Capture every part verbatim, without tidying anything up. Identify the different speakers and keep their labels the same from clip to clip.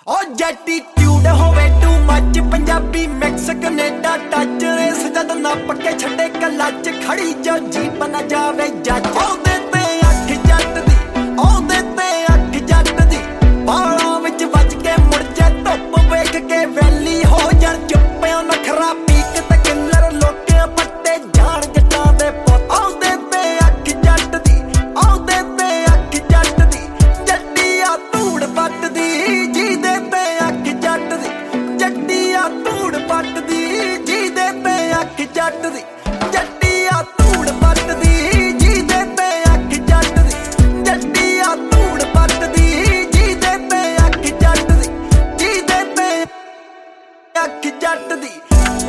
Speaker 1: ओ attitude होवे too much Punjabi mix Canada touch रेस जद ना पक्के छड़े कलच खड़ी जो जीप ना जावे जज ओदे ते अख जट दी ओदे ते अख जट दी बालां विच वज के मुड़ जा धुप वेख के वैली हो जाण चुप्पियों नखरा पीक ते किल्लर लोके पट्टे जान जट्टां दे पुੱਤ ओदे ते अख जट दी ओदे ते अख जट दी जट्टिया धूड़ पट दी जट दी जट्टिया धूड़ पट दी जी दे ते अख जट दी जट्टिया धूड़ पट दी जी दे ते अख जट दी जी दे ते अख जट दी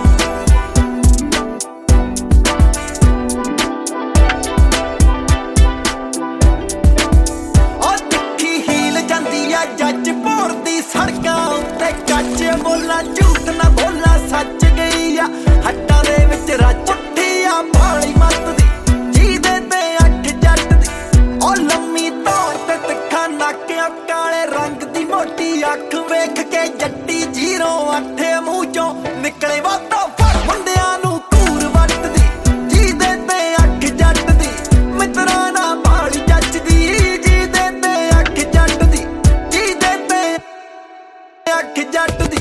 Speaker 1: ओ तिखी हील जांदी आ जज भोर दी सड़कां उत्ते कच बोला झूठ ना बोला सच गई आ हट्टां दे विच रच उठिया भाली मत दी जी दे ते अख जट दी ओ लम्मी धौण ते तिखा नक काले रंग दी मोटी अख वेख के जट्टी जीरो अठ मूंह चों निकले वाधा फड़ मुंडियां नूं घूर वट दी जी दे ते अख जट दी मित्रा ना भाली जच दी जी दे ते अख जट दी जी दे ते अख जट दी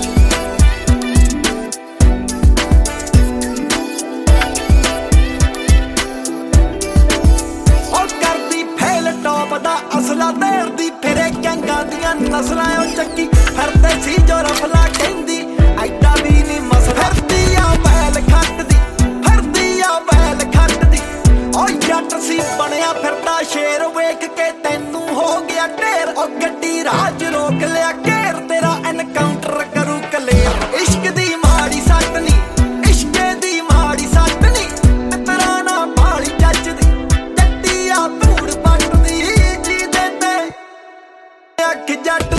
Speaker 1: असला देर दी फिरे गैंगां दियां नस्लां ओ चक्की फिरदे सी जो रफला कहंदी ऐडा भी नी मसला फिरदी आ बैल खट्ट दी फिरदी आ बैल खट्ट दी ओ जट सी बनिया फिरदा शेर वेख के तैनू हो गया ढेर ओ गड्डी राज रोक लिया घेर तेरा एनकाउंटर करू कलेर इश्क दी माड़ी सट नी इश्के दी माड़ी सट नी तेरा ना भाली जच दी जट्टिया धूड़ पट दी अख जट